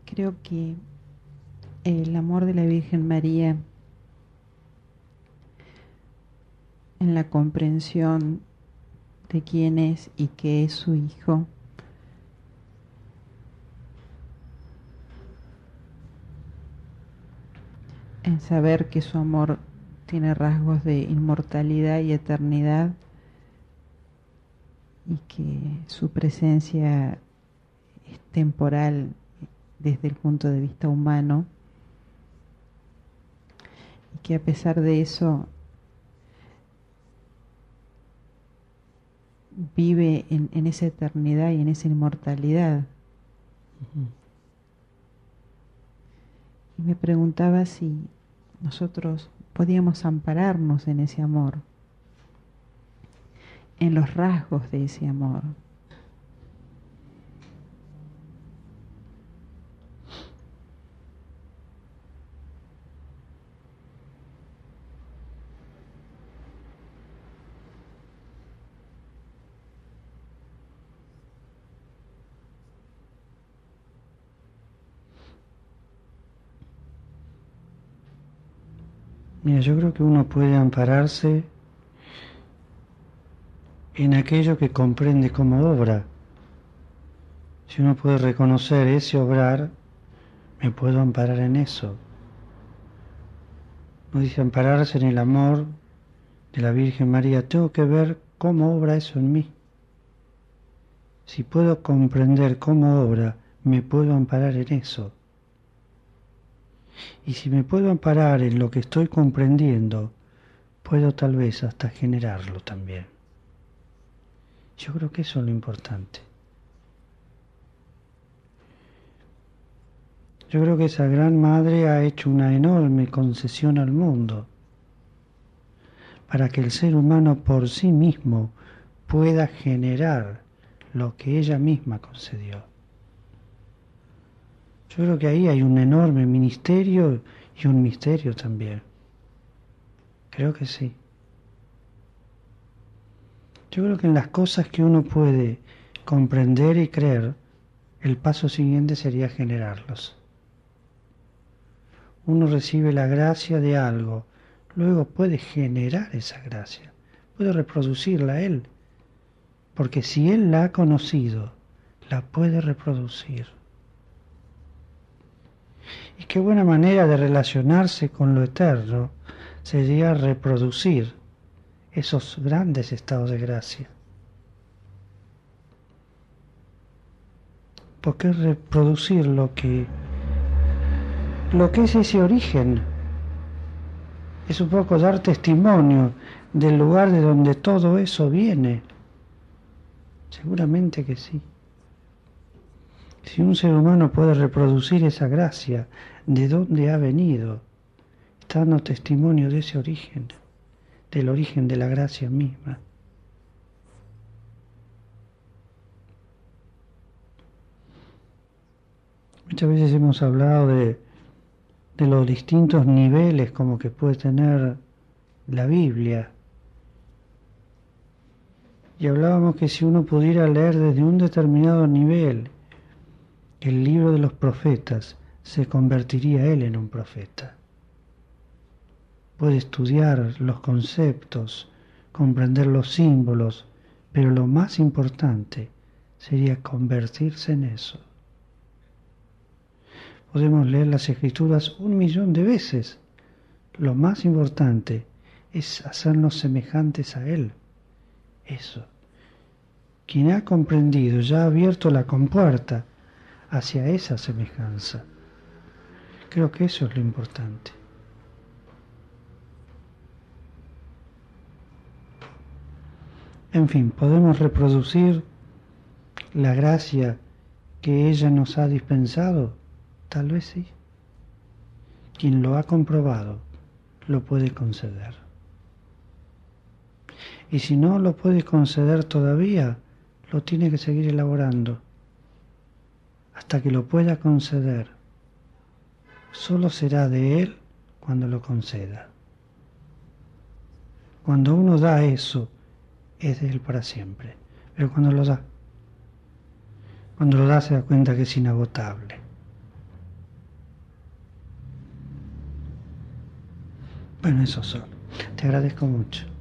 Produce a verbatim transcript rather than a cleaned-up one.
Creo que el amor de la Virgen María en la comprensión de quién es y qué es su Hijo, en saber que su amor tiene rasgos de inmortalidad y eternidad y que su presencia es temporal desde el punto de vista humano, y que a pesar de eso vive en, en esa eternidad y en esa inmortalidad. Uh-huh. Y me preguntaba si nosotros podíamos ampararnos en ese amor, en los rasgos de ese amor. Mira, yo creo que uno puede ampararse en aquello que comprende como obra. Si uno puede reconocer ese obrar, me puedo amparar en eso. No dice ampararse en el amor de la Virgen María, tengo que ver cómo obra eso en mí. Si puedo comprender cómo obra, me puedo amparar en eso. Y si me puedo amparar en lo que estoy comprendiendo, puedo tal vez hasta generarlo también. Yo creo que eso es lo importante. Yo creo que esa gran madre ha hecho una enorme concesión al mundo para que el ser humano por sí mismo pueda generar lo que ella misma concedió. Yo creo que ahí hay un enorme ministerio y un misterio también. Creo que sí. Yo creo que en las cosas que uno puede comprender y creer, el paso siguiente sería generarlos. Uno recibe la gracia de algo, luego puede generar esa gracia, puede reproducirla él, porque si él la ha conocido, la puede reproducir. Y qué buena manera de relacionarse con lo eterno sería reproducir esos grandes estados de gracia. Porque es reproducir lo que, lo que es ese origen. Es un poco dar testimonio del lugar de donde todo eso viene. Seguramente que sí. Si un ser humano puede reproducir esa gracia, de dónde ha venido, está dando testimonio de ese origen, del origen de la gracia misma. Muchas veces hemos hablado de, de los distintos niveles como que puede tener la Biblia. Y hablábamos que si uno pudiera leer desde un determinado nivel el libro de los profetas, se convertiría él en un profeta. Puede estudiar los conceptos, comprender los símbolos, pero lo más importante sería convertirse en eso. Podemos leer las Escrituras un millón de veces. Lo más importante es hacernos semejantes a Él. Eso. Quien ha comprendido ya ha abierto la compuerta hacia esa semejanza. Creo que eso es lo importante. En fin, ¿podemos reproducir la gracia que ella nos ha dispensado? Tal vez sí. Quien lo ha comprobado lo puede conceder. Y si no lo puede conceder todavía, lo tiene que seguir elaborando hasta que lo pueda conceder. Solo será de Él cuando lo conceda. Cuando uno da eso, es de Él para siempre. Pero cuando lo da, cuando lo da se da cuenta que es inagotable. Bueno, eso solo. Te agradezco mucho.